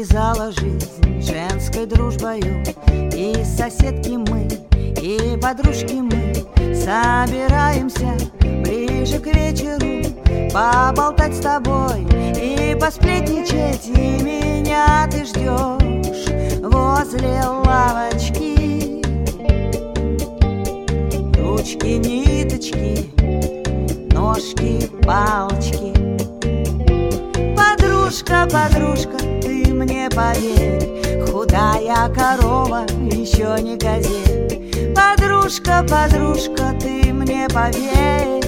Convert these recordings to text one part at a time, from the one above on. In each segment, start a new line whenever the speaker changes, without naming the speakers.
связала жизнь женской дружбою. И соседки мы, и подружки мы собираемся ближе к вечеру поболтать с тобой и посплетничать. И меня ты ждешь возле лавочки. Ручки, ниточки, ножки, палочки. Подружка, подружка, ты мне поверь, худая корова еще не газель. Подружка, подружка, ты мне поверь.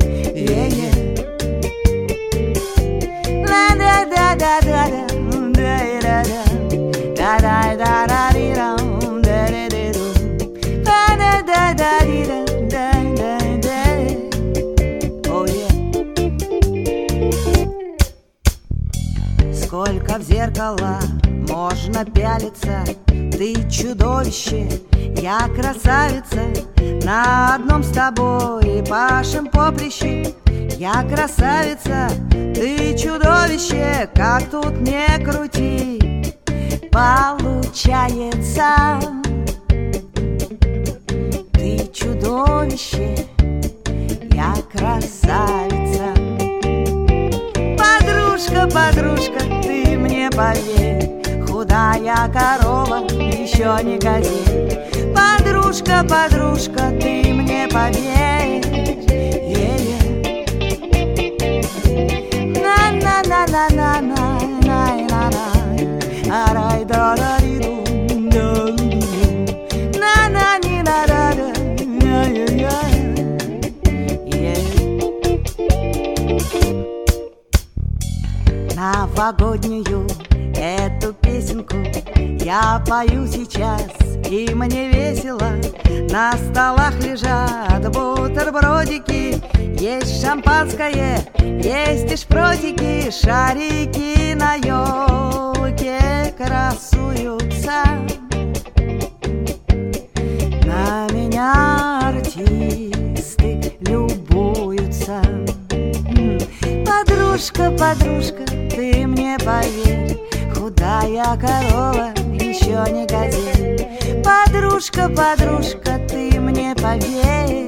Сколько в зеркало можно пялиться, ты чудовище, я красавица. На одном с тобой пашем поприще. Я красавица, ты чудовище, как тут не крути, получается. Ты чудовище, я красавица. Подружка, подружка, ты мне поверь, худая корова еще не газель. Подружка, подружка, ты мне поверь. Новогоднюю эту песенку я пою сейчас, и мне весело. На столах лежат бутербродики, есть шампанское, есть и шпротики. Шарики на елке красуются, на меня артисты любуются. Подружка, подружка, ты мне поверь, худая корова еще не газель. Подружка, подружка, ты мне поверь.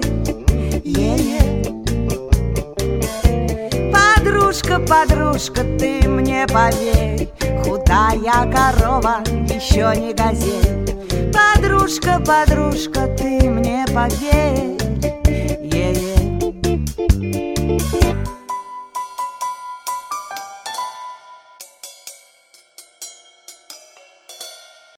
Подружка, подружка, ты мне поверь, худая корова еще не газель. Подружка, подружка, ты мне поверь.